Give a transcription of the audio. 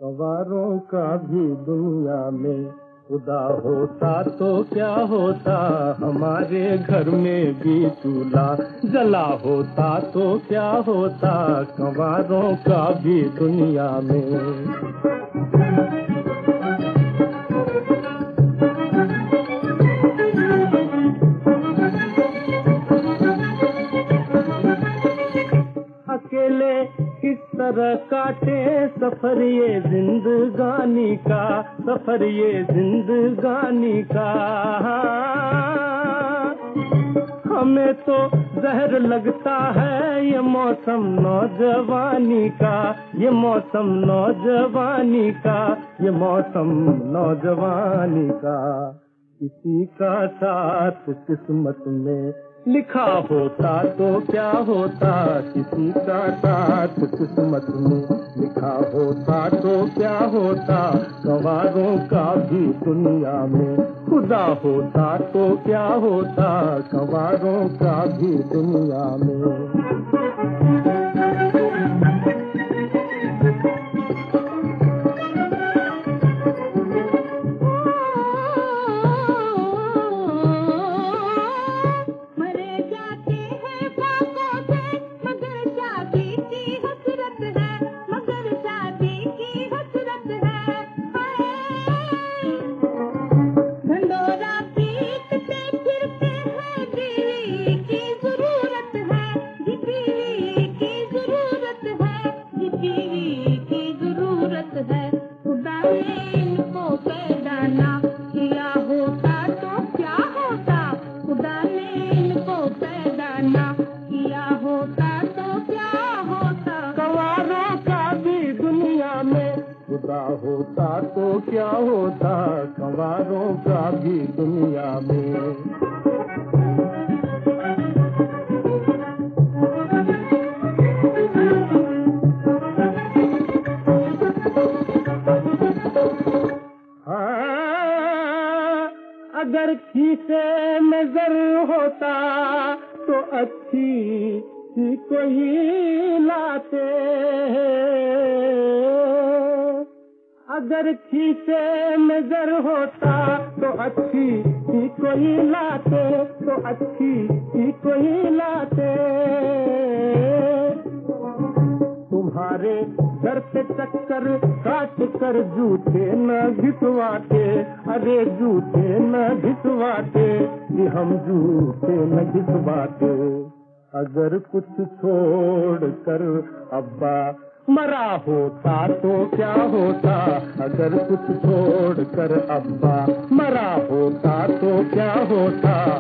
गवारों का भी दुनिया में खुदा होता तो क्या होता, हमारे घर में भी चूल्हा जला होता तो क्या होता, गवारों का भी दुनिया में। अकेले किस तरह काटे सफर ये जिंदगानी का, सफर ये जिंदगानी का। हमें तो जहर लगता है ये मौसम नौजवानी का, ये मौसम नौजवानी का, ये मौसम नौजवानी का। किसी का साथ किस्मत में लिखा होता तो क्या होता, किसी का साथ किस्मत में लिखा होता तो क्या होता, गवारों का भी दुनिया में खुदा होता तो क्या होता, गवारों का भी दुनिया में। खुदा होता तो क्या होता, गवारों का भी दुनिया में। हाँ, अगर खीसे में जर होता तो अच्छी सी कोई लाते, अगर खीसे में जर होता तो अच्छी ही कोई लाते, तो अच्छी ही कोई लाते। तुम्हारे घर पे चक्कर काट कर जूते न घिसवाते, अरे जूते न घिसवाते, कि हम जूते न घिसवाते। अगर कुछ छोड़ कर अब्बा मरा होता तो क्या होता, अगर कुछ छोड़ कर अब्बा मरा होता तो क्या होता,